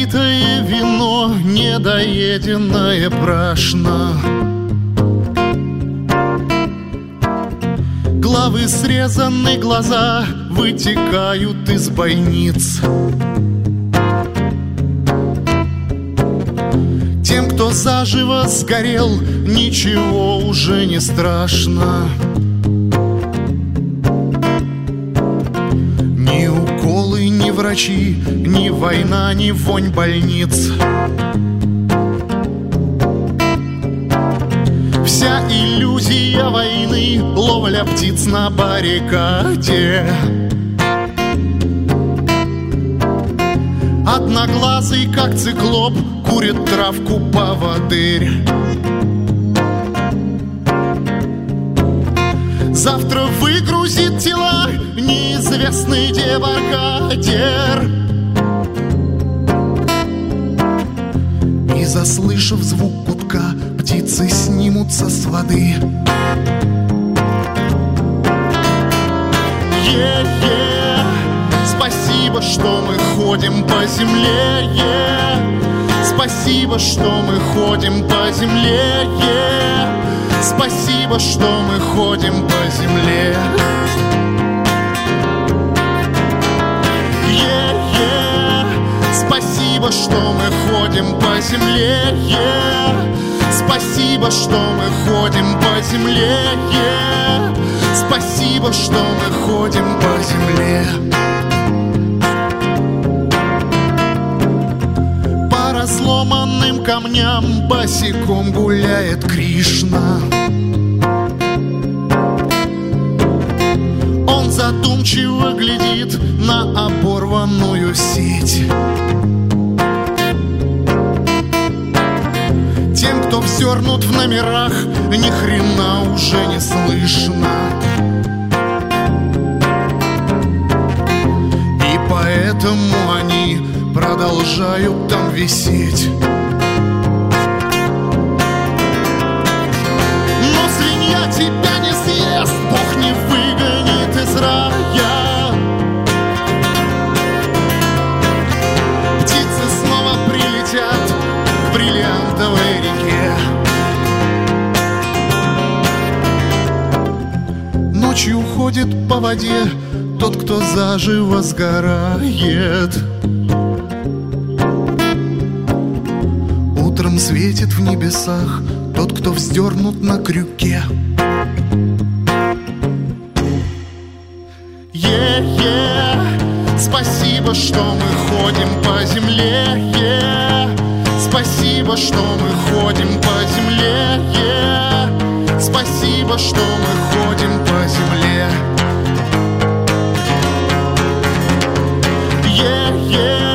Недопитое вино, недоеденное брашно. Главы срезаны, глаза вытекают из бойниц. Тем, кто заживо сгорел, ничего уже не страшно. Ни уколы, ни врачи, ни война, ни вонь больниц. Вся иллюзия войны, ловля птиц на баррикаде. Одноглазый, как циклоп, курит травку поводырь. Завтра выгрузит тела неизвестный дебаркадер. И, заслышав звук гудка, птицы снимутся с воды. Спасибо, что мы ходим по земле. Спасибо, что мы ходим по земле. Спасибо, что мы ходим по земле. Спасибо, что мы ходим по земле. Спасибо, что мы ходим по земле. Спасибо, что мы ходим по земле. По разломанным камням босиком гуляет Кришна. Он задумчиво глядит на оборванную сеть. Тем, кто взернут в номерах, ни хрена уже не слышно. И поэтому они продолжают там висеть. Но свинья тебя не съест, Бог не выгонит из рая. Птицы снова прилетят к бриллиантовой реке. Ночью ходит по воде тот, кто заживо сгорает. Утром светит в небесах тот, кто вздернут на крюке. Спасибо, что мы ходим по земле. Спасибо, что мы ходим по земле. Спасибо, что мы ходим по земле.